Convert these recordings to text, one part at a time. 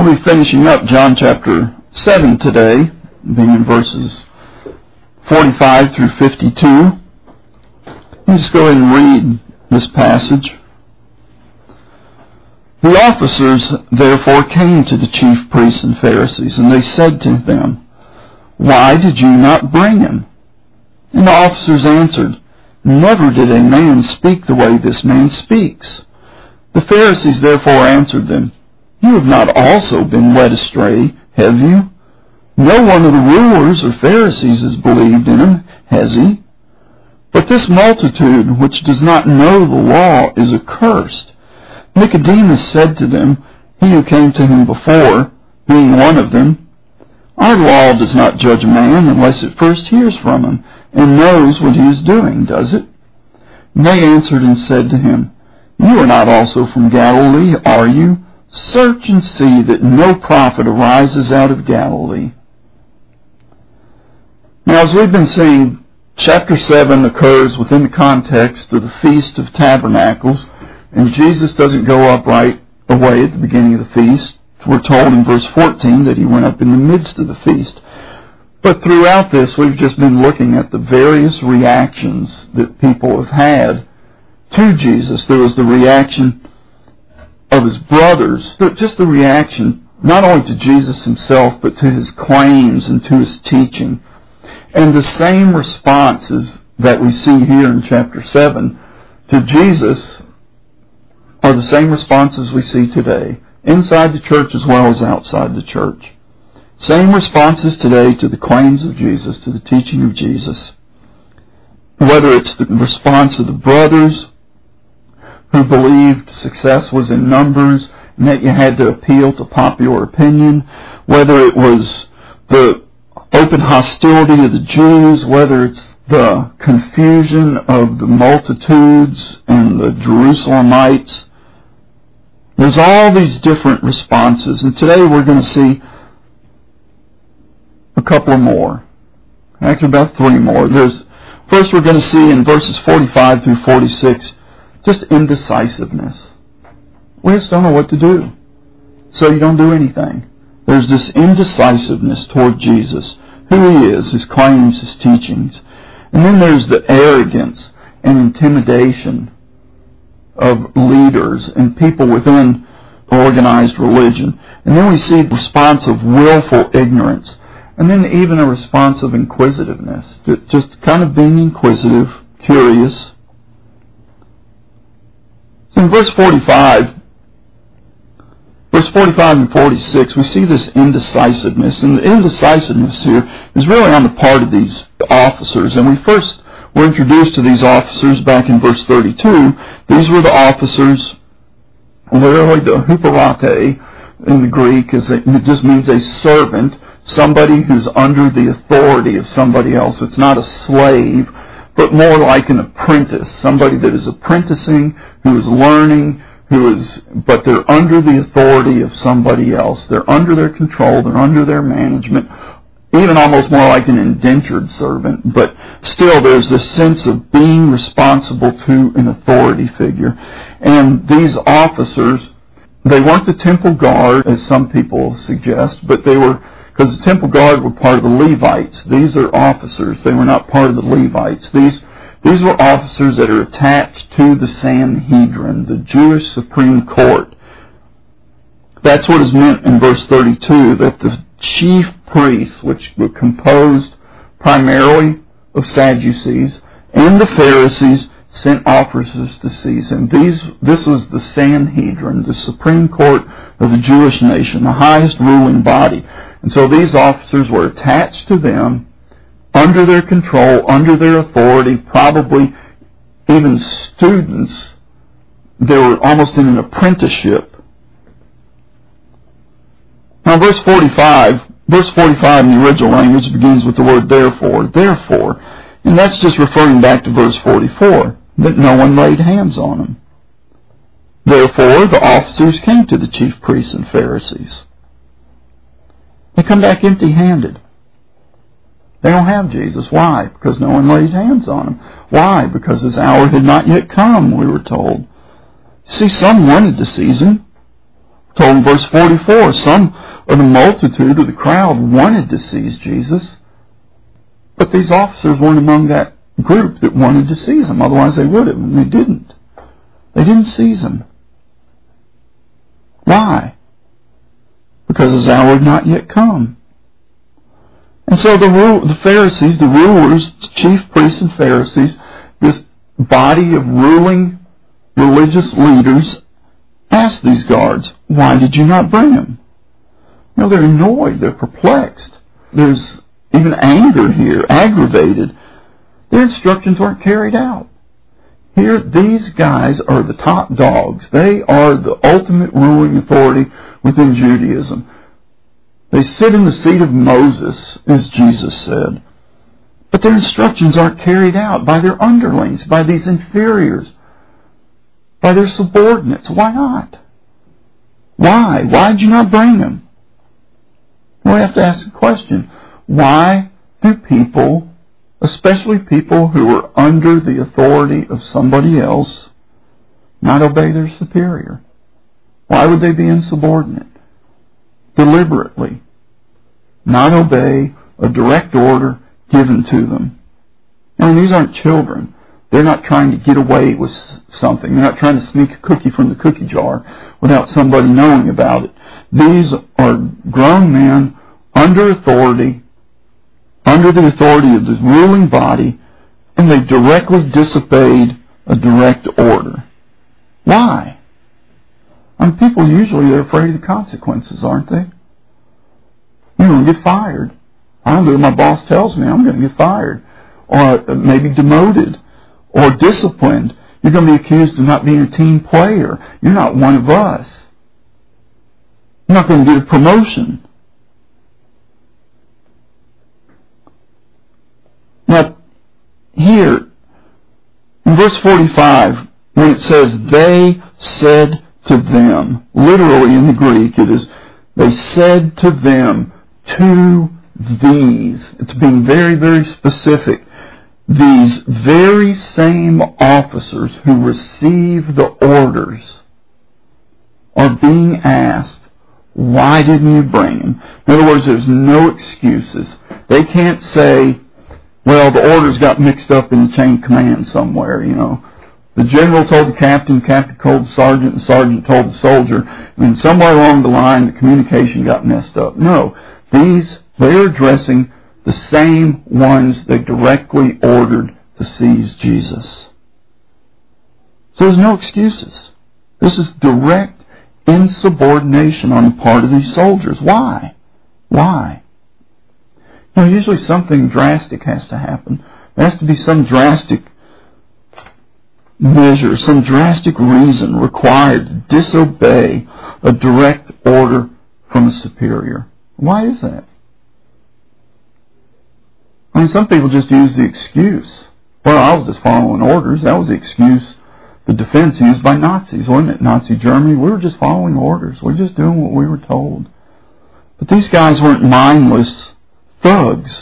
We'll be finishing up John chapter 7 today, being in verses 45 through 52. Let me just go ahead and read this passage. The officers therefore came to the chief priests and Pharisees, and they said to them, "Why did you not bring him?" And the officers answered, "Never did a man speak the way this man speaks." The Pharisees therefore answered them, "You have not also been led astray, have you? No one of the rulers or Pharisees has believed in him, has he? But this multitude which does not know the law is accursed." Nicodemus said to them, he who came to him before, being one of them, "Our law does not judge a man unless it first hears from him, and knows what he is doing, does it?" And they answered and said to him, "You are not also from Galilee, are you? Search and see that no prophet arises out of Galilee." Now, as we've been seeing, chapter 7 occurs within the context of the Feast of Tabernacles, and Jesus doesn't go up right away at the beginning of the feast. We're told in verse 14 that he went up in the midst of the feast. But throughout this, we've just been looking at the various reactions that people have had to Jesus. There was the reaction of his brothers, just the reaction not only to Jesus himself, but to his claims and to his teaching. And the same responses that we see here in chapter 7 to Jesus are the same responses we see today, inside the church as well as outside the church. Same responses today to the claims of Jesus, to the teaching of Jesus. Whether it's the response of the brothers who believed success was in numbers and that you had to appeal to popular opinion, whether it was the open hostility of the Jews, whether it's the confusion of the multitudes and the Jerusalemites. There's all these different responses, and today we're going to see a couple more. Actually, about three more. First, we're going to see in verses 45 through 46 just indecisiveness. We just don't know what to do, so you don't do anything. There's this indecisiveness toward Jesus, who he is, his claims, his teachings. And then there's the arrogance and intimidation of leaders and people within organized religion. And then we see the response of willful ignorance. And then even a response of inquisitiveness, just kind of being inquisitive, curious. So in verse 45 and 46, we see this indecisiveness. And the indecisiveness here is really on the part of these officers. And we first were introduced to these officers back in verse 32. These were the officers, literally the huparate in the Greek, it just means a servant, somebody who's under the authority of somebody else. It's not a slave, but more like an apprentice, somebody that is apprenticing, who is learning, but they're under the authority of somebody else. They're under their control, they're under their management, even almost more like an indentured servant, but still there's this sense of being responsible to an authority figure. And these officers, they weren't the temple guard, as some people suggest, but they were, because the temple guard were part of the Levites. These are officers. They were not part of the Levites. These were officers that are attached to the Sanhedrin, the Jewish Supreme Court. That's what is meant in verse 32, that the chief priests, which were composed primarily of Sadducees, and the Pharisees, sent officers to seize him. This was the Sanhedrin, the Supreme Court of the Jewish nation, the highest ruling body. And so these officers were attached to them, under their control, under their authority, probably even students. They were almost in an apprenticeship. Now verse 45 in the original language begins with the word therefore. Therefore. And that's just referring back to verse 44, that no one laid hands on him. Therefore, the officers came to the chief priests and Pharisees. They come back empty-handed. They don't have Jesus. Why? Because no one laid hands on him. Why? Because his hour had not yet come, we were told. See, some wanted to seize him. Told in verse 44, some of the multitude of the crowd wanted to seize Jesus, but these officers weren't among that group that wanted to seize him. Otherwise they would have, and they didn't. They didn't seize him. Why? Because his hour had not yet come. And so the Pharisees, the rulers, the chief priests and Pharisees, this body of ruling religious leaders, asked these guards, why did you not bring him? No, they're annoyed, they're perplexed. There's even anger here, aggravated. Their instructions weren't carried out. Here, these guys are the top dogs. They are the ultimate ruling authority within Judaism. They sit in the seat of Moses, as Jesus said. But their instructions aren't carried out by their underlings, by these inferiors, by their subordinates. Why not? Why? Why did you not bring them? Well, we have to ask the question, why do people, especially people who are under the authority of somebody else, not obey their superior? Why would they be insubordinate? Deliberately not obey a direct order given to them. I mean, these aren't children. They're not trying to get away with something. They're not trying to sneak a cookie from the cookie jar without somebody knowing about it. These are grown men under authority, under the authority of the ruling body, and they directly disobeyed a direct order. Why? I mean, people usually are afraid of the consequences, aren't they? You're going to get fired. I don't do what my boss tells me. I'm going to get fired. Or maybe demoted. Or disciplined. You're going to be accused of not being a team player. You're not one of us. You're not going to get a promotion. Now, here, in verse 45, when it says, they said to them, literally in the Greek, it is, they said to them, to these. It's being very, very specific. These very same officers who receive the orders are being asked, why didn't you bring him? In other words, there's no excuses. They can't say, well, the orders got mixed up in the chain of command somewhere, you know. The general told the captain told the sergeant told the soldier, and somewhere along the line the communication got messed up. No, they're addressing the same ones they directly ordered to seize Jesus. So there's no excuses. This is direct insubordination on the part of these soldiers. Why? Why? You know, usually something drastic has to happen. There has to be some drastic measure, some drastic reason required to disobey a direct order from a superior. Why is that? I mean, some people just use the excuse. Well, I was just following orders. That was the excuse the defense used by Nazis, wasn't it? Nazi Germany. We were just following orders. We were just doing what we were told. But these guys weren't mindless thugs.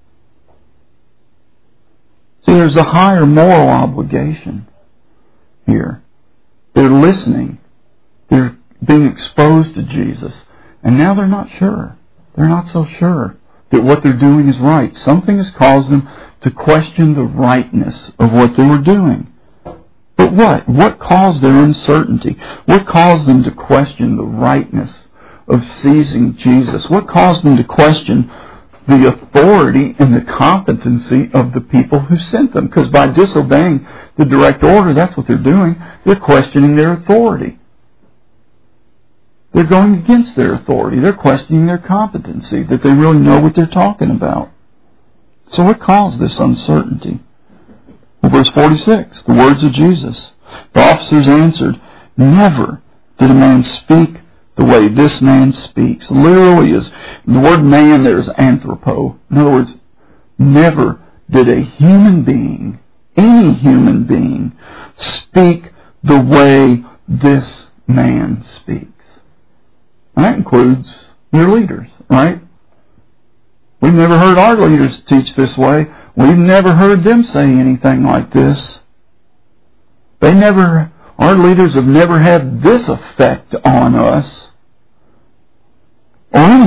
See, there's a higher moral obligation here. They're listening. They're being exposed to Jesus. And now they're not sure. They're not so sure that what they're doing is right. Something has caused them to question the rightness of what they were doing. But what? What caused their uncertainty? What caused them to question the rightness of seizing Jesus? What caused them to question the authority and the competency of the people who sent them? Because by disobeying the direct order, that's what they're doing. They're questioning their authority. They're going against their authority. They're questioning their competency, that they really know what they're talking about. So what caused this uncertainty? Well, verse 46, the words of Jesus. The officers answered, never did a man speak the way this man speaks. Literally, the word man there is anthropo. In other words, never did a human being, any human being, speak the way this man speaks. And that includes your leaders, right? We've never heard our leaders teach this way. We've never heard them say anything like this. Our leaders have never had this effect on us.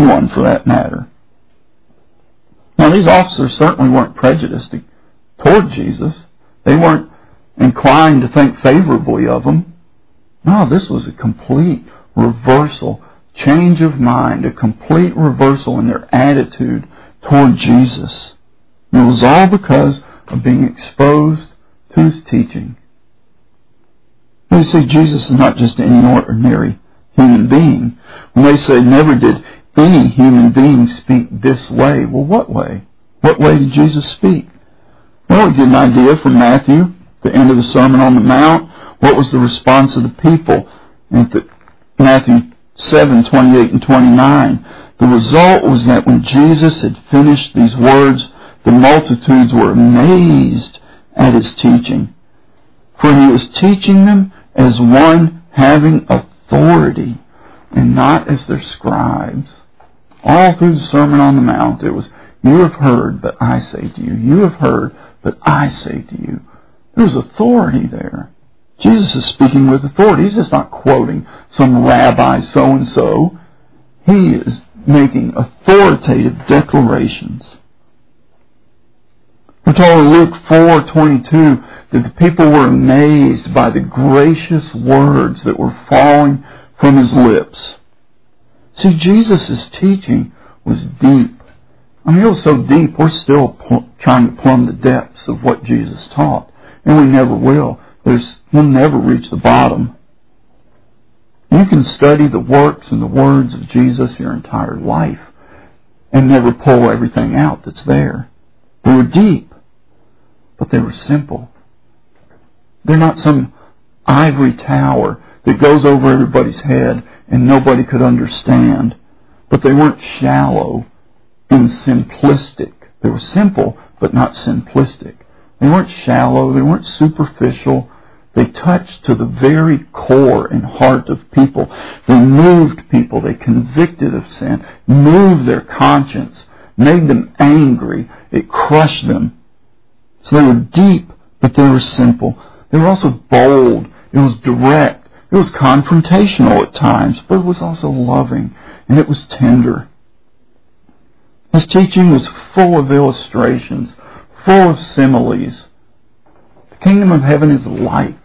anyone for that matter. Now, these officers certainly weren't prejudiced toward Jesus. They weren't inclined to think favorably of him. No, this was a complete reversal, change of mind, a complete reversal in their attitude toward Jesus. And it was all because of being exposed to his teaching. They say Jesus is not just any ordinary human being. When they say never did any human being speak this way, well, what way? What way did Jesus speak? Well, we get an idea from Matthew, the end of the Sermon on the Mount. What was the response of the people? In Matthew 7:28 and 29. The result was that when Jesus had finished these words, the multitudes were amazed at his teaching. For he was teaching them as one having authority and not as their scribes. All through the Sermon on the Mount, it was, you have heard, but I say to you. You have heard, but I say to you. There's authority there. Jesus is speaking with authority. He's just not quoting some rabbi so-and-so. He is making authoritative declarations. We're told in Luke 4:22 that the people were amazed by the gracious words that were falling from his lips. See, Jesus' teaching was deep. I mean, it was so deep, we're still trying to plumb the depths of what Jesus taught. And we never will. We'll never reach the bottom. You can study the works and the words of Jesus your entire life and never pull everything out that's there. They were deep, but they were simple. They're not some ivory tower that goes over everybody's head and nobody could understand. But they weren't shallow and simplistic. They were simple, but not simplistic. They weren't shallow. They weren't superficial. They touched to the very core and heart of people. They moved people. They convicted of sin, moved their conscience, made them angry. It crushed them. So they were deep, but they were simple. They were also bold. It was direct. It was confrontational at times, but it was also loving, and it was tender. His teaching was full of illustrations, full of similes. The kingdom of heaven is like.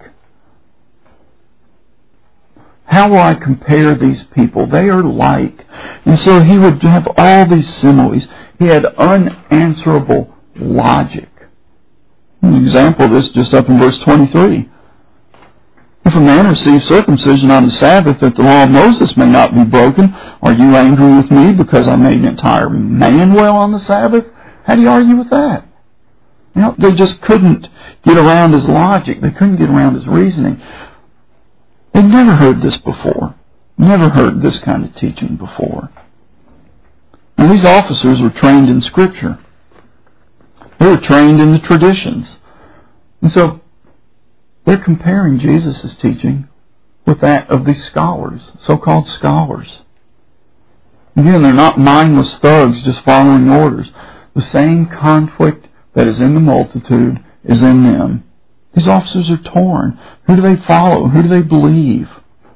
How will I compare these people? They are like. And so he would have all these similes. He had unanswerable logic. An example of this just up in verse 23. If a man receives circumcision on the Sabbath, that the law of Moses may not be broken, are you angry with me because I made an entire man well on the Sabbath? How do you argue with that? You know, they just couldn't get around his logic. They couldn't get around his reasoning. They'd never heard this before. Never heard this kind of teaching before. And these officers were trained in Scripture. They were trained in the traditions. And so they're comparing Jesus' teaching with that of these scholars, so-called scholars. Again, they're not mindless thugs just following orders. The same conflict that is in the multitude is in them. These officers are torn. Who do they follow? Who do they believe?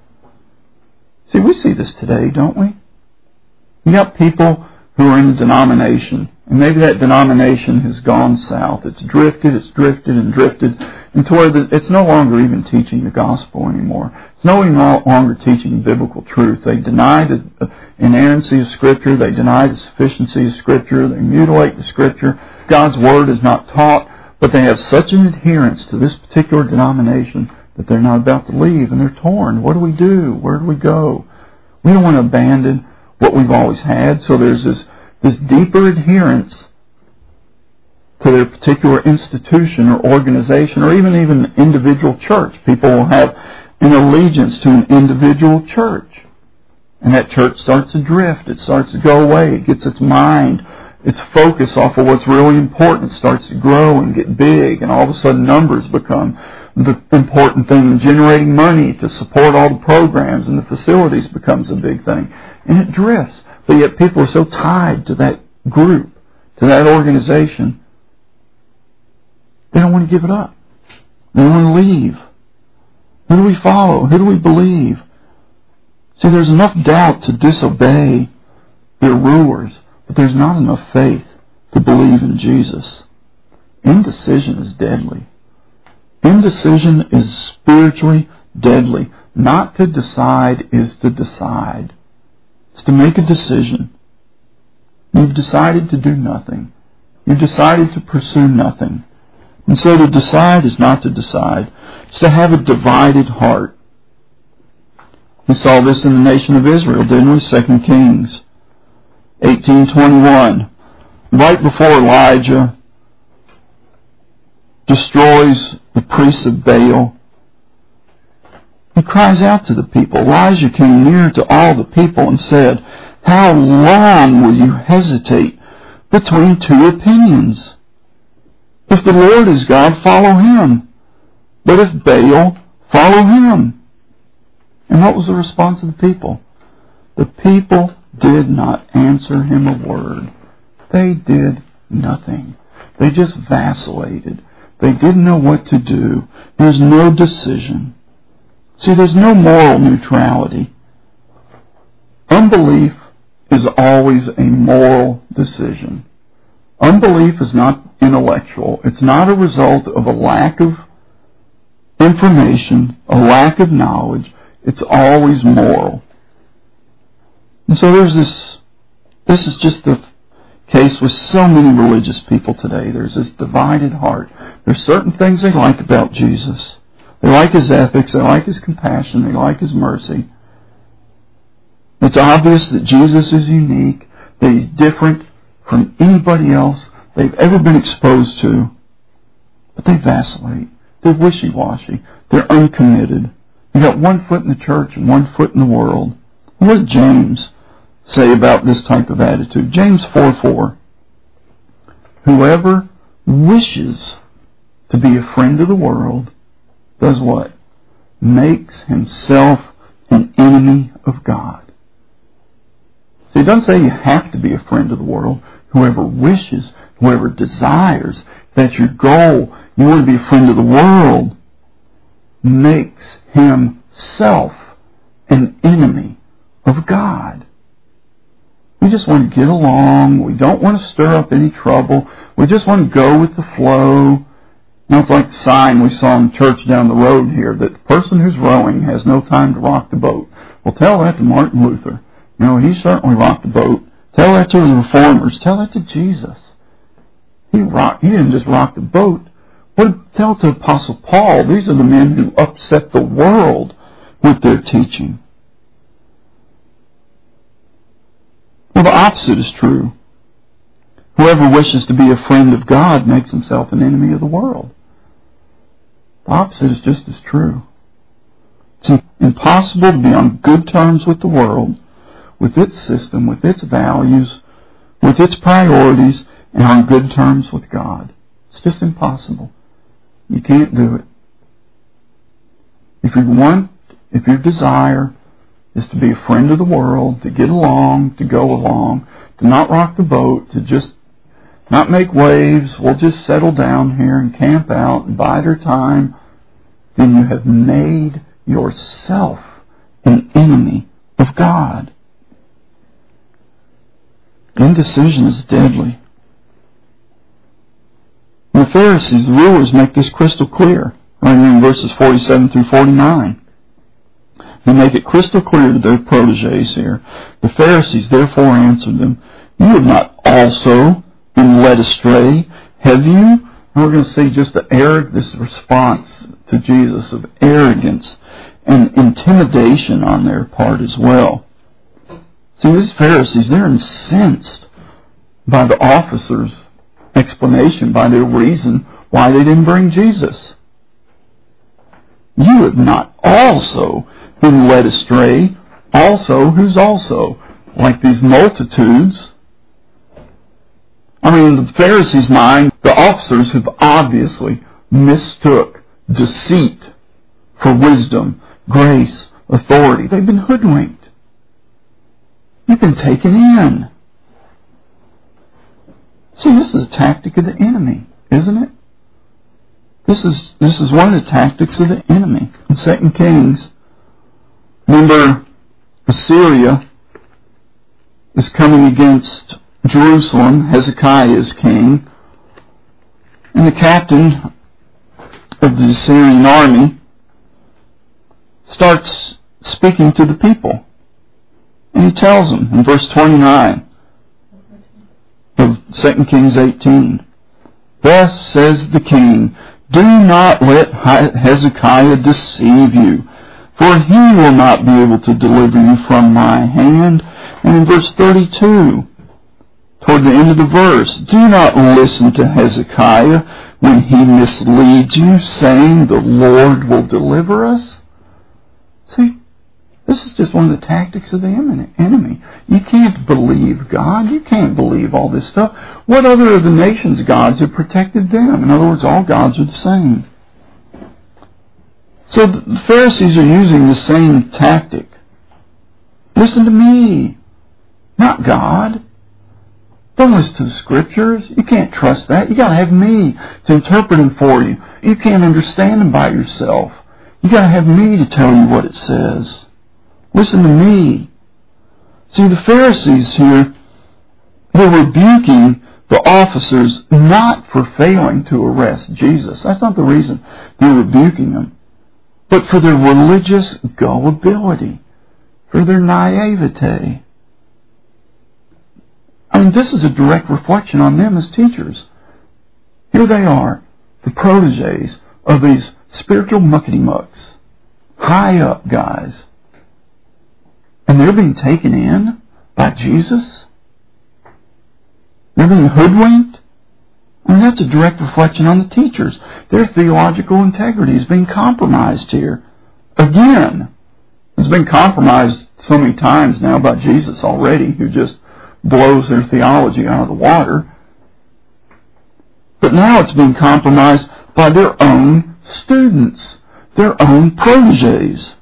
See, we see this today, don't we? You got people who are in a denomination, and maybe that denomination has gone south. It's drifted and drifted, into where it's no longer even teaching the gospel anymore. It's no longer teaching biblical truth. They deny the inerrancy of Scripture. They deny the sufficiency of Scripture. They mutilate the Scripture. God's Word is not taught, but they have such an adherence to this particular denomination that they're not about to leave, and they're torn. What do we do? Where do we go? We don't want to abandon what we've always had, so there's this deeper adherence to their particular institution or organization, or even individual church. People will have an allegiance to an individual church. And that church starts to drift. It starts to go away. It gets its mind, its focus off of what's really important. It starts to grow and get big, and all of a sudden numbers become the important thing. And generating money to support all the programs and the facilities becomes a big thing. And it drifts. But yet people are so tied to that group, to that organization, they don't want to give it up. They don't want to leave. Who do we follow? Who do we believe? See, there's enough doubt to disobey, They're rulers, but there's not enough faith to believe in Jesus. Indecision is deadly. Indecision is spiritually deadly. Not to decide is to decide. It's to make a decision. You've decided to do nothing. You've decided to pursue nothing. And so to decide is not to decide. It's to have a divided heart. We saw this in the nation of Israel, didn't we? 2 Kings 18:21. Right before Elijah destroys the priests of Baal, he cries out to the people. Elijah came near to all the people and said, "How long will you hesitate between two opinions? If the Lord is God, follow him. But if Baal, follow him." And what was the response of the people? The people did not answer him a word. They did nothing. They just vacillated. They didn't know what to do. There's no decision. See, there's no moral neutrality. Unbelief is always a moral decision. Unbelief is not intellectual. It's not a result of a lack of information, a lack of knowledge. It's always moral. And so there's this is just the case with so many religious people today. There's this divided heart. There's certain things they like about Jesus. They like his ethics. They like his compassion. They like his mercy. It's obvious that Jesus is unique, that he's different from anybody else they've ever been exposed to. But they vacillate. They're wishy-washy. They're uncommitted. You've got one foot in the church and one foot in the world. What did James say about this type of attitude? James 4:4. Whoever wishes to be a friend of the world does what? Makes himself an enemy of God. So he doesn't say you have to be a friend of the world. Whoever wishes, whoever desires, that's your goal, you want to be a friend of the world, makes himself an enemy of God. We just want to get along. We don't want to stir up any trouble. We just want to go with the flow. Now it's like the sign we saw in church down the road here, that the person who's rowing has no time to rock the boat. Well, tell that to Martin Luther. You know, he certainly rocked the boat. Tell that to the reformers. Tell that to Jesus. He didn't just rock the boat. Tell it to Apostle Paul. These are the men who upset the world with their teaching. Well, the opposite is true. Whoever wishes to be a friend of God makes himself an enemy of the world. The opposite is just as true. It's impossible to be on good terms with the world, with its system, with its values, with its priorities, and on good terms with God. It's just impossible. You can't do it. If your desire is to be a friend of the world, to get along, to go along, to not rock the boat, to just not make waves, we'll just settle down here and camp out and bide our time, then you have made yourself an enemy of God. Indecision is deadly. The Pharisees, the rulers, make this crystal clear right here in verses 47 through 49. They make it crystal clear to their protégés here. The Pharisees therefore answered them, "You have not also been led astray, have you?" And we're going to see just this response to Jesus of arrogance and intimidation on their part as well. See, these Pharisees, they're incensed by the officers' explanation, by their reason why they didn't bring Jesus. You have not also been led astray. Also, who's also? Like these multitudes. I mean, in the Pharisees' mind, the officers have obviously mistook deceit for wisdom, grace, authority. They've been hoodwinked. You've been taken in. See, this is a tactic of the enemy, isn't it? This is one of the tactics of the enemy. In 2 Kings, remember Assyria is coming against Jerusalem. Hezekiah is king. And the captain of the Assyrian army starts speaking to the people. And he tells them in verse 29 of 2 Kings 18, "Thus says the king, do not let Hezekiah deceive you, for he will not be able to deliver you from my hand." And in verse 32, toward the end of the verse, "Do not listen to Hezekiah when he misleads you, saying the Lord will deliver us." See, this is just one of the tactics of the enemy. You can't believe God. You can't believe all this stuff. What other of the nations' gods have protected them? In other words, all gods are the same. So the Pharisees are using the same tactic. Listen to me, not God. Don't listen to the Scriptures. You can't trust that. You got to have me to interpret them for you. You can't understand them by yourself. You got to have me to tell you what it says. Listen to me. See, the Pharisees here, they're rebuking the officers not for failing to arrest Jesus. That's not the reason they're rebuking them, but for their religious gullibility, for their naivete. I mean, this is a direct reflection on them as teachers. Here they are, the protégés of these spiritual muckety-mucks, high up guys. And they're being taken in by Jesus? They're being hoodwinked? I mean, that's a direct reflection on the teachers. Their theological integrity is being compromised here. Again, it's been compromised so many times now by Jesus already, who just blows their theology out of the water. But now it's being compromised by their own students, their own protégés.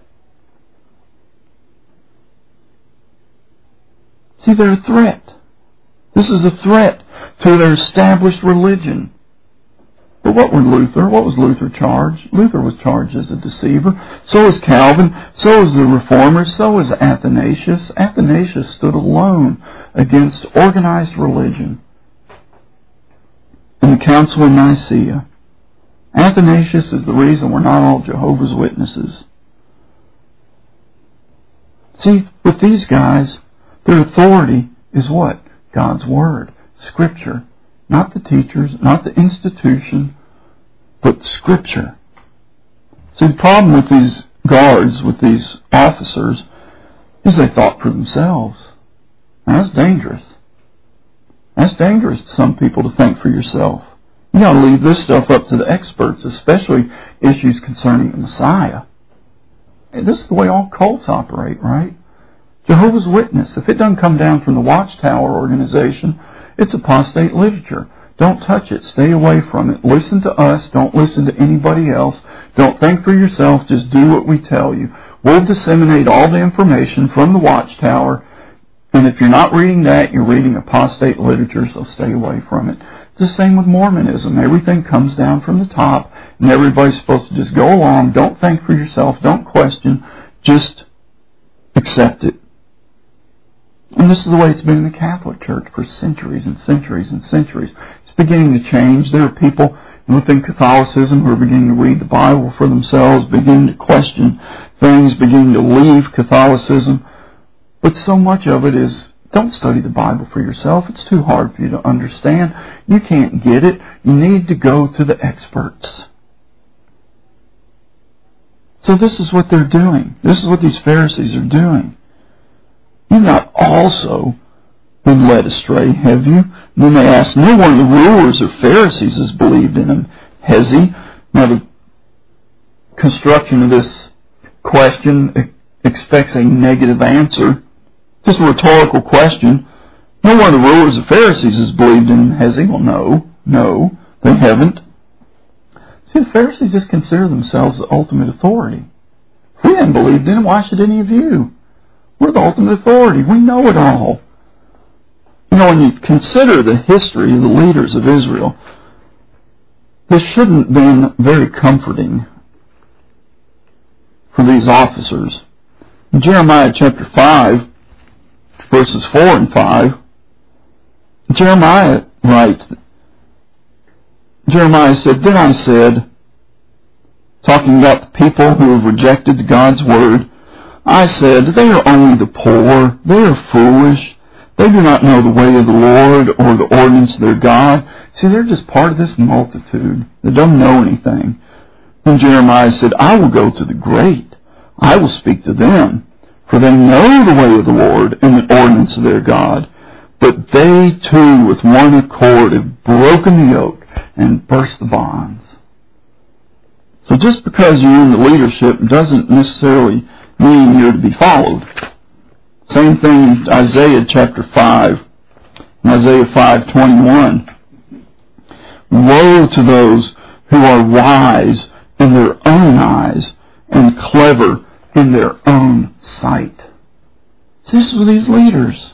See, they're a threat. This is a threat to their established religion. But what was Luther charged? Luther was charged as a deceiver. So was Calvin. So was the Reformers. So was Athanasius. Athanasius stood alone against organized religion in the Council of Nicaea. Athanasius is the reason we're not all Jehovah's Witnesses. See, with these guys, their authority is what? God's Word, Scripture. Not the teachers, not the institution, but Scripture. See, the problem with these guards, with these officers, is they thought for themselves. Now, that's dangerous. That's dangerous to some people to think for yourself. You got to leave this stuff up to the experts, especially issues concerning the Messiah. This is the way all cults operate, right? Jehovah's Witness, if it doesn't come down from the Watchtower organization, it's apostate literature. Don't touch it. Stay away from it. Listen to us. Don't listen to anybody else. Don't think for yourself. Just do what we tell you. We'll disseminate all the information from the Watchtower, and if you're not reading that, you're reading apostate literature, so stay away from it. It's the same with Mormonism. Everything comes down from the top, and everybody's supposed to just go along. Don't think for yourself. Don't question. Just accept it. And this is the way it's been in the Catholic Church for centuries and centuries and centuries. It's beginning to change. There are people within Catholicism who are beginning to read the Bible for themselves, beginning to question things, beginning to leave Catholicism. But so much of it is, don't study the Bible for yourself. It's too hard for you to understand. You can't get it. You need to go to the experts. So this is what they're doing. This is what these Pharisees are doing. You've not also been led astray, have you? And then they ask, no one of the rulers or Pharisees has believed in him, has he? Now the construction of this question expects a negative answer. Just a rhetorical question. No one of the rulers or Pharisees has believed in him, has he? Well, no, they haven't. See, the Pharisees just consider themselves the ultimate authority. If we hadn't believed in him, why should any of you? We're the ultimate authority. We know it all. You know, when you consider the history of the leaders of Israel, this shouldn't have been very comforting for these officers. In Jeremiah chapter 5, verses 4 and 5, Jeremiah writes, Jeremiah said, "Then I said," talking about the people who have rejected God's word, "I said, they are only the poor, they are foolish, they do not know the way of the Lord or the ordinance of their God." See, they're just part of this multitude that don't know anything. And Jeremiah said, "I will go to the great, I will speak to them, for they know the way of the Lord and the ordinance of their God. But they too with one accord have broken the yoke and burst the bonds." So just because you're in the leadership doesn't necessarily mean you're to be followed. Same thing in Isaiah chapter 5, in Isaiah 5:21. "Woe to those who are wise in their own eyes and clever in their own sight." So this is these leaders.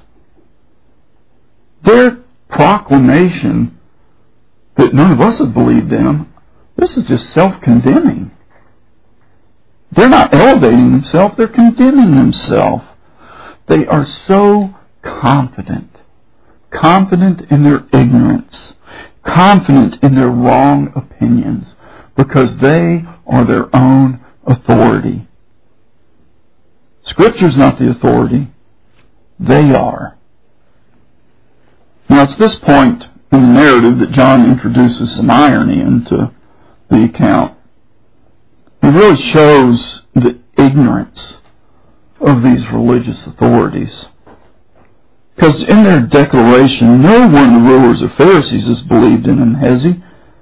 Their proclamation that none of us have believed in them, this is just self-condemning. They're not elevating themselves, they're condemning themselves. They are so confident in their ignorance, confident in their wrong opinions, because they are their own authority. Scripture's not the authority, they are. Now it's this point in the narrative that John introduces some irony into the account. He really shows the ignorance of these religious authorities. Because in their declaration, no one of the rulers or Pharisees has believed in him, has he?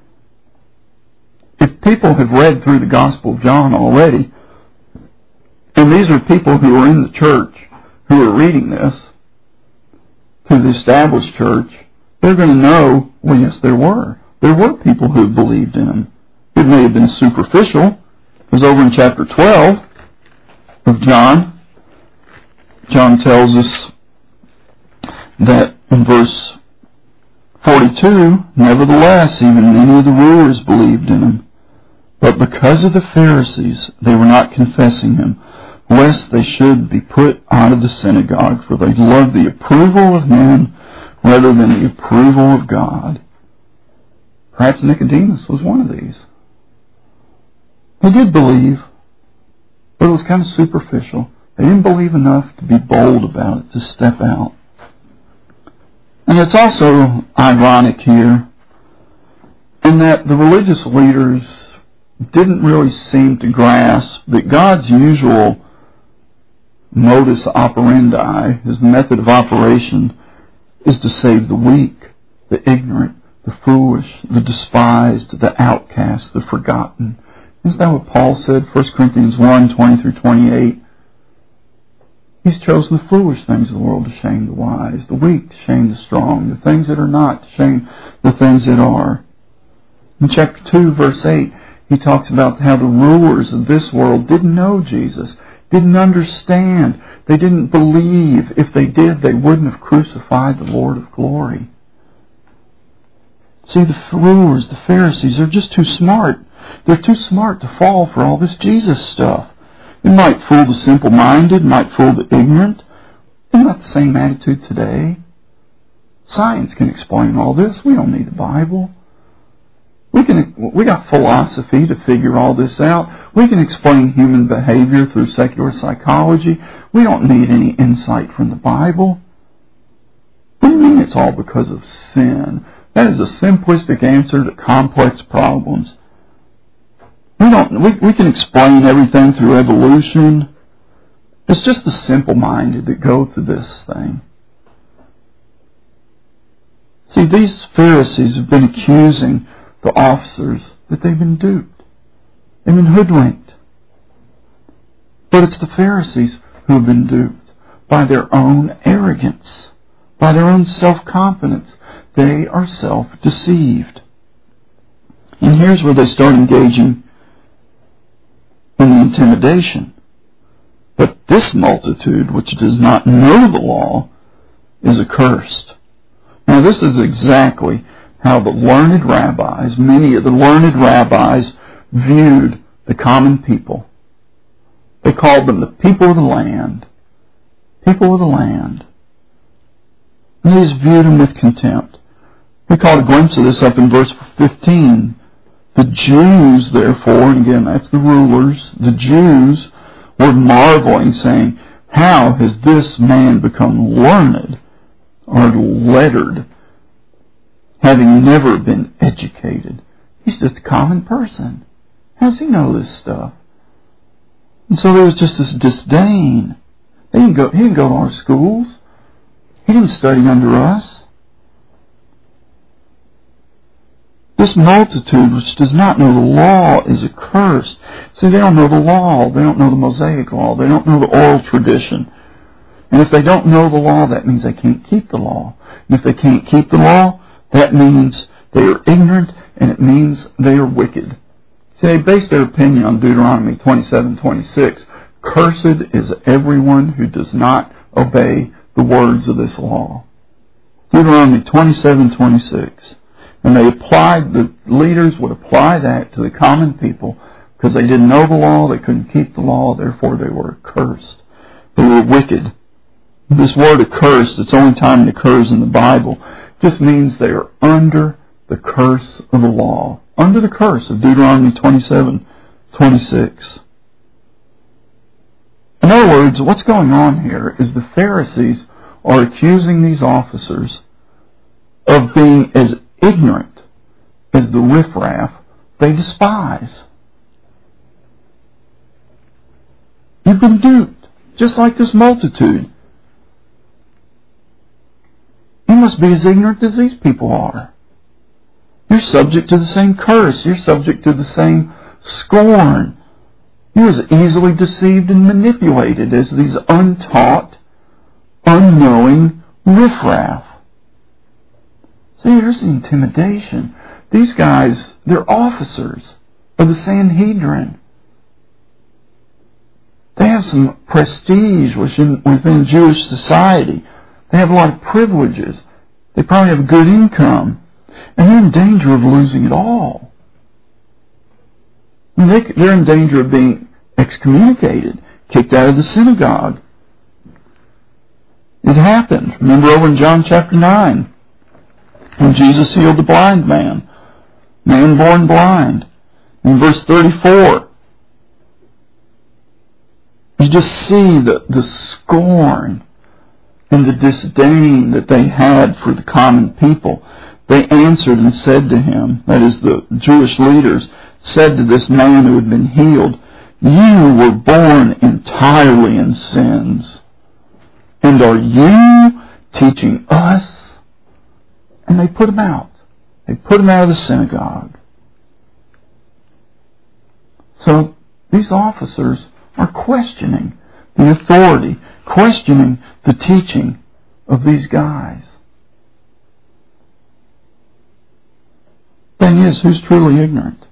If people have read through the Gospel of John already, and these are people who are in the church who are reading this, to the established church, they're going to know, well, yes, there were. There were people who believed in him. It may have been superficial. It was over in chapter 12 of John. John tells us that in verse 42, "Nevertheless, even many of the rulers believed in him. But because of the Pharisees, they were not confessing him, lest they should be put out of the synagogue, for they loved the approval of men rather than the approval of God." Perhaps Nicodemus was one of these. He did believe, but it was kind of superficial. They didn't believe enough to be bold about it, to step out. And it's also ironic here in that the religious leaders didn't really seem to grasp that God's usual modus operandi, his method of operation, is to save the weak, the ignorant, the foolish, the despised, the outcast, the forgotten. Isn't that what Paul said, 1 Corinthians 1:20-28? He's chosen the foolish things of the world to shame the wise, the weak to shame the strong, the things that are not to shame the things that are. In chapter 2, verse 8, he talks about how the rulers of this world didn't know Jesus, didn't understand. They didn't believe. If they did, they wouldn't have crucified the Lord of glory. See, the rulers, the Pharisees, they're just too smart. They're too smart to fall for all this Jesus stuff. It might fool the simple-minded, might fool the ignorant. Isn't that the same attitude today? Science can explain all this. We don't need the Bible. We got philosophy to figure all this out. We can explain human behavior through secular psychology. We don't need any insight from the Bible. What do you mean it's all because of sin? That is a simplistic answer to complex problems. We can explain everything through evolution. It's just the simple-minded that go to this thing. See, these Pharisees have been accusing the officers that they've been duped. They've been hoodwinked. But it's the Pharisees who have been duped by their own arrogance, by their own self-confidence. They are self-deceived. And here's where they start engaging in the intimidation. But this multitude, which does not know the law, is accursed. Now this is exactly how the learned rabbis, many of the learned rabbis, viewed the common people. They called them the people of the land. People of the land. And they just viewed him with contempt. We caught a glimpse of this up in verse 15. The Jews, therefore, and again, that's the rulers, the Jews were marveling, saying, how has this man become learned or lettered, having never been educated? He's just a common person. How does he know this stuff? And so there was just this disdain. He didn't go to our schools. He didn't study under us. This multitude which does not know the law is accursed. See, they don't know the law. They don't know the Mosaic law. They don't know the oral tradition. And if they don't know the law, that means they can't keep the law. And if they can't keep the law, that means they are ignorant, and it means they are wicked. See, they base their opinion on Deuteronomy 27:26. Cursed is everyone who does not obey the words of this law. Deuteronomy 27:26. And the leaders would apply that to the common people because they didn't know the law, they couldn't keep the law, therefore they were accursed. They were wicked. This word accursed, it's the only time it occurs in the Bible, just means they are under the curse of the law. Under the curse of Deuteronomy 27:26. In other words, what's going on here is the Pharisees are accusing these officers of being as ignorant as the riffraff they despise. You've been duped, just like this multitude. You must be as ignorant as these people are. You're subject to the same curse. You're subject to the same scorn. You're as easily deceived and manipulated as these untaught, unknowing riffraff. See, there's the intimidation. These guys, they're officers of the Sanhedrin. They have some prestige within Jewish society. They have a lot of privileges. They probably have a good income. And they're in danger of losing it all. And they're in danger of being excommunicated, kicked out of the synagogue. It happened. Remember over in John chapter 9, when Jesus healed the blind man born blind. In verse 34, you just see the scorn and the disdain that they had for the common people. They answered and said to him, that is, the Jewish leaders, said to this man who had been healed, you were born entirely in sins, and are you teaching us? And they put him out. They put him out of the synagogue. So these officers are questioning the authority, questioning the teaching of these guys. Thing is, who's truly ignorant?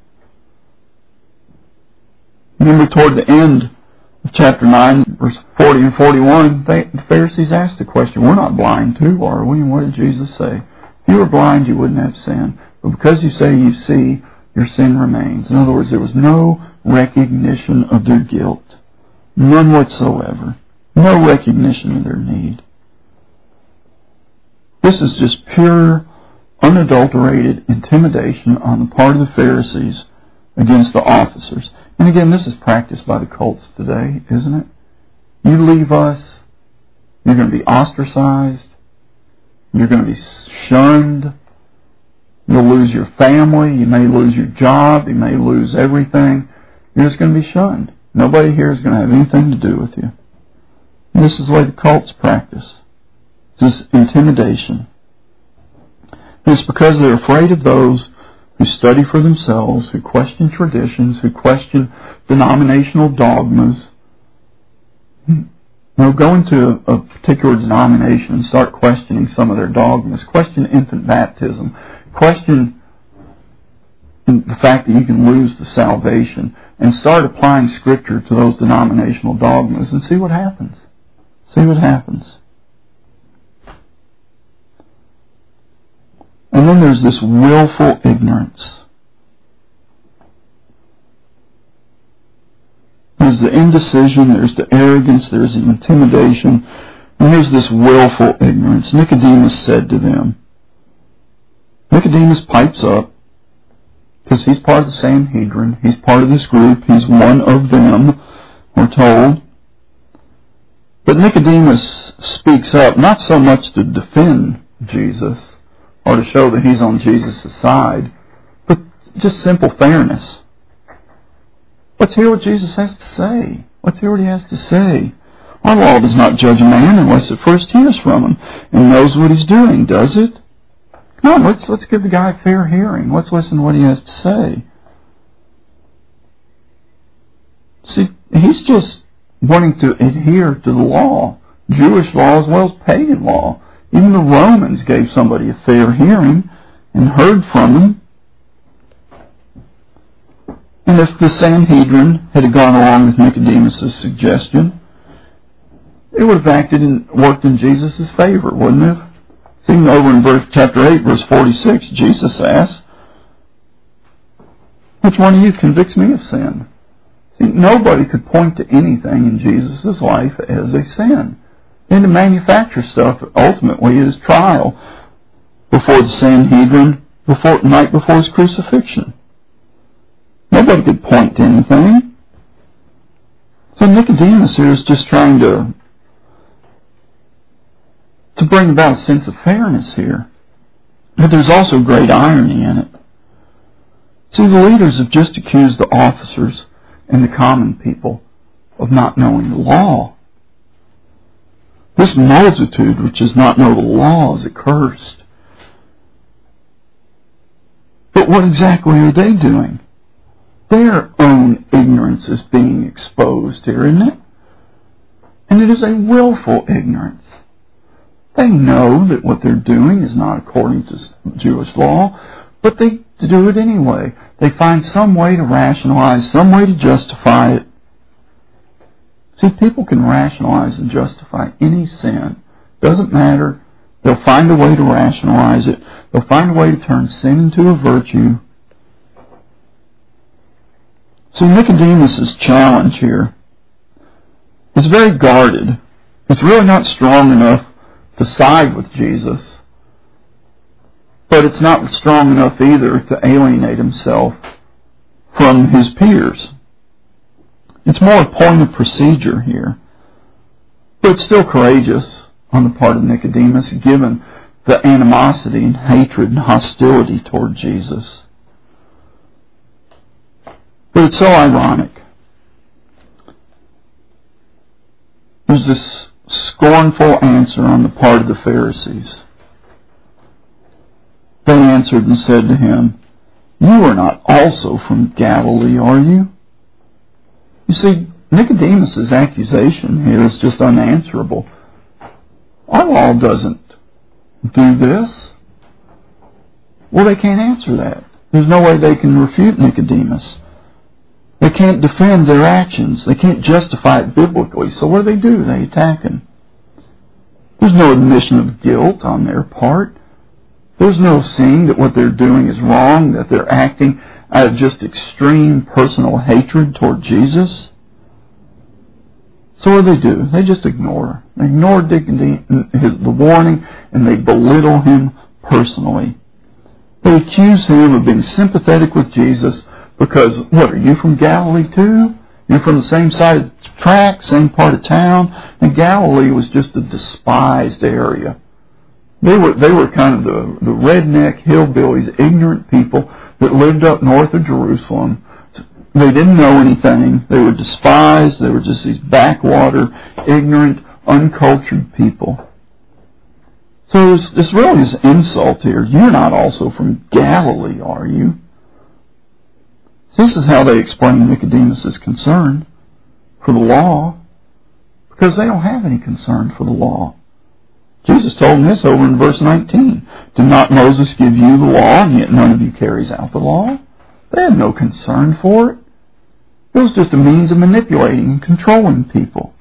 Remember toward the end of chapter 9, verse 40 and 41, the Pharisees asked the question, we're not blind too, are we? And what did Jesus say? If you were blind, you wouldn't have sin. But because you say you see, your sin remains. In other words, there was no recognition of their guilt. None whatsoever. No recognition of their need. This is just pure, unadulterated intimidation on the part of the Pharisees against the officers. And again, this is practiced by the cults today, isn't it? You leave us, you're going to be ostracized, you're going to be shunned, you'll lose your family, you may lose your job, you may lose everything. You're just going to be shunned. Nobody here is going to have anything to do with you. And this is the way the cults practice. It's this intimidation. And it's because they're afraid of those who study for themselves, who question traditions, who question denominational dogmas. Go into a particular denomination and start questioning some of their dogmas. Question infant baptism. Question the fact that you can lose the salvation. And start applying Scripture to those denominational dogmas and see what happens. See what happens. And then there's this willful ignorance. There's the indecision, there's the arrogance, there's the intimidation, And here's this willful ignorance. Nicodemus said to them, Nicodemus pipes up, because he's part of the Sanhedrin. He's part of this group. He's one of them, we're told. But Nicodemus speaks up, not so much to defend Jesus or to show that he's on Jesus' side, but just simple fairness. Let's hear what Jesus has to say. Let's hear what he has to say. Our law does not judge a man unless it first hears from him and knows what he's doing, does it? Come on, let's give the guy a fair hearing. Let's listen to what he has to say. See, he's just wanting to adhere to the law, Jewish law as well as pagan law. Even the Romans gave somebody a fair hearing and heard from him. And if the Sanhedrin had gone along with Nicodemus' suggestion, it would have acted and worked in Jesus' favor, wouldn't it? See, over in chapter 8, verse 46, Jesus asks, which one of you convicts me of sin? See, nobody could point to anything in Jesus' life as a sin. And to manufacture stuff ultimately at his trial before the Sanhedrin, night before his crucifixion. Nobody could point to anything. So Nicodemus here is just trying to bring about a sense of fairness here. But there's also great irony in it. See, the leaders have just accused the officers and the common people of not knowing the law. This multitude which does not know the law is accursed. But what exactly are they doing? Their own ignorance is being exposed here, isn't it? And it is a willful ignorance. They know that what they're doing is not according to Jewish law, but they do it anyway. They find some way to rationalize, some way to justify it. See, people can rationalize and justify any sin. Doesn't matter. They'll find a way to rationalize it. They'll find a way to turn sin into a virtue. See, Nicodemus' challenge here is very guarded. It's really not strong enough to side with Jesus, but it's not strong enough either to alienate himself from his peers. It's more a point of procedure here, but it's still courageous on the part of Nicodemus given the animosity and hatred and hostility toward Jesus. But it's so ironic. There's this scornful answer on the part of the Pharisees. They answered and said to him, "You are not also from Galilee, are you?" You see, Nicodemus' accusation here is just unanswerable. Our law doesn't do this. Well, they can't answer that. There's no way they can refute Nicodemus. They can't defend their actions. They can't justify it biblically. So what do? They attack him. There's no admission of guilt on their part. There's no seeing that what they're doing is wrong, that they're acting out of just extreme personal hatred toward Jesus. So what do? They just ignore. They ignore the warning, and they belittle him personally. They accuse him of being sympathetic with Jesus because, what, are you from Galilee too? You're from the same side of the track, same part of town. And Galilee was just a despised area. They were kind of the redneck hillbillies, ignorant people that lived up north of Jerusalem. They didn't know anything. They were despised. They were just these backwater, ignorant, uncultured people. So it's really this insult here. You're not also from Galilee, are you? This is how they explain Nicodemus' concern for the law, because they don't have any concern for the law. Jesus told them this over in verse 19. Did not Moses give you the law, and yet none of you carries out the law? They had no concern for it. It was just a means of manipulating and controlling people.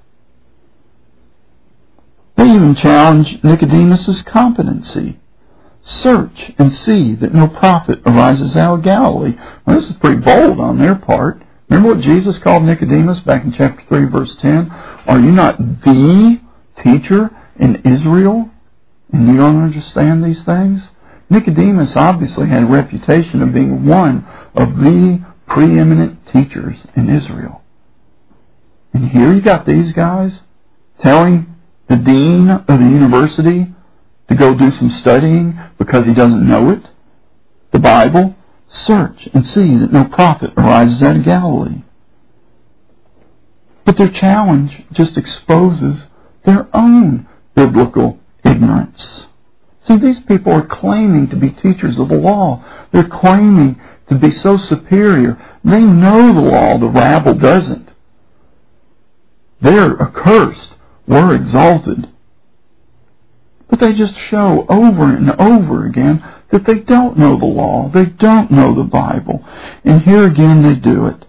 They even challenged Nicodemus' competency. Search and see that no prophet arises out of Galilee. Well, this is pretty bold on their part. Remember what Jesus called Nicodemus back in chapter 3, verse 10? Are you not the teacher in Israel, and you don't understand these things? Nicodemus obviously had a reputation of being one of the preeminent teachers in Israel. And here you got these guys telling the dean of the university to go do some studying because he doesn't know it. The Bible, search and see that no prophet arises out of Galilee. But their challenge just exposes their own biblical ignorance. See, these people are claiming to be teachers of the law. They're claiming to be so superior. They know the law, the rabble doesn't. They're accursed. We're exalted. But they just show over and over again that they don't know the law. They don't know the Bible. And here again they do it.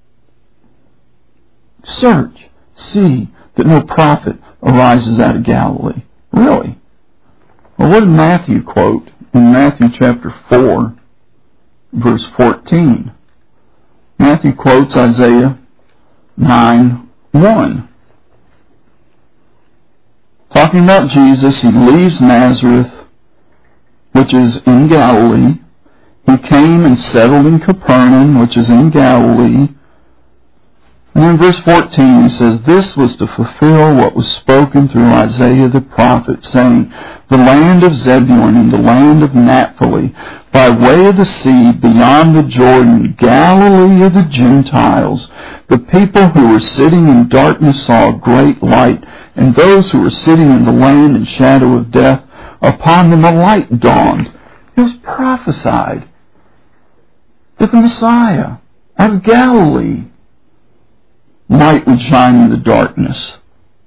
Search, see that no prophet arises out of Galilee. Really? Well, what did Matthew quote in Matthew chapter 4, verse 14? Matthew quotes Isaiah 9:1. Talking about Jesus, he leaves Nazareth, which is in Galilee. He came and settled in Capernaum, which is in Galilee. And in verse 14 he says, "This was to fulfill what was spoken through Isaiah the prophet, saying, the land of Zebulun and the land of Naphtali, by way of the sea, beyond the Jordan, Galilee of the Gentiles. The people who were sitting in darkness saw a great light, and those who were sitting in the land and shadow of death, upon them a light dawned." It was prophesied that the Messiah out of Galilee, light would shine in the darkness.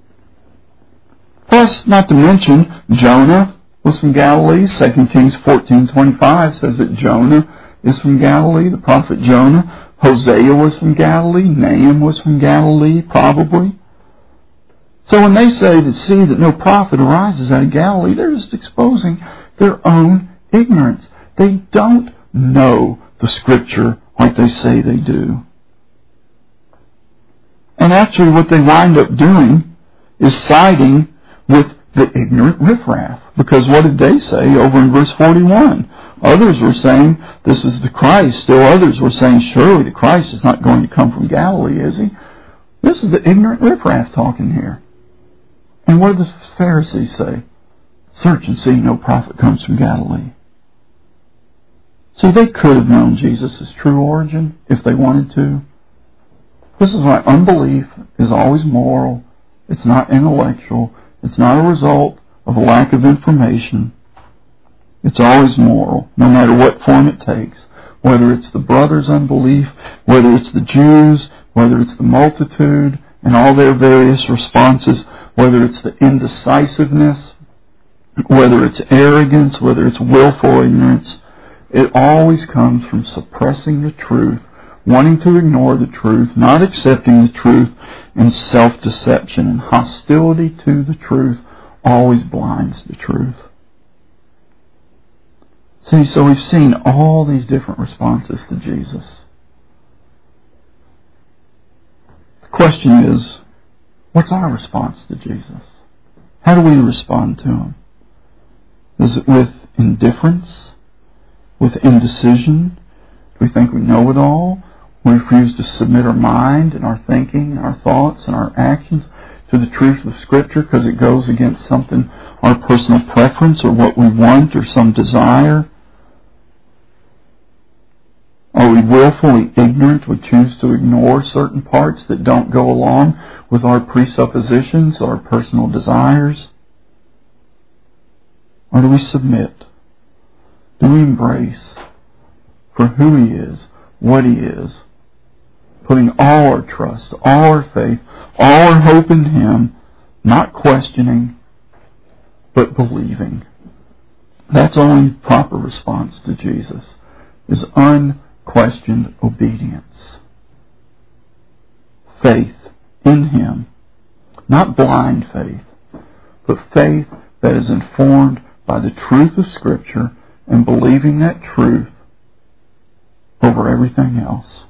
Plus, not to mention, Jonah was from Galilee. 2 Kings 14:25 says that Jonah is from Galilee, the prophet Jonah. Hosea was from Galilee. Nahum was from Galilee, probably. So when they say that, see that no prophet arises out of Galilee, they're just exposing their own ignorance. They don't know the Scripture like they say they do. And actually what they wind up doing is siding with the ignorant riffraff. Because what did they say over in verse 41? Others were saying, this is the Christ. Still others were saying, surely the Christ is not going to come from Galilee, is he? This is the ignorant riffraff talking here. And what do the Pharisees say? Search and see, no prophet comes from Galilee. See, they could have known Jesus' true origin if they wanted to. This is why unbelief is always moral. It's not intellectual. It's not a result of a lack of information. It's always moral, no matter what form it takes. Whether it's the brothers' unbelief, whether it's the Jews, whether it's the multitude and all their various responses, whether it's the indecisiveness, whether it's arrogance, whether it's willful ignorance, it always comes from suppressing the truth, wanting to ignore the truth, not accepting the truth, and self-deception. And hostility to the truth always blinds the truth. See, so we've seen all these different responses to Jesus. The question is, what's our response to Jesus? How do we respond to him? Is it with indifference? With indecision? Do we think we know it all? We refuse to submit our mind and our thinking, our thoughts and our actions to the truth of Scripture because it goes against something, our personal preference or what we want or some desire? Are we willfully ignorant? We choose to ignore certain parts that don't go along with our presuppositions, our personal desires? Or do we submit? Do we embrace for who he is, what he is, putting all our trust, all our faith, all our hope in him, not questioning, but believing? That's only proper response to Jesus, is unquestioned obedience. Faith in him. Not blind faith, but faith that is informed by the truth of Scripture and believing that truth over everything else.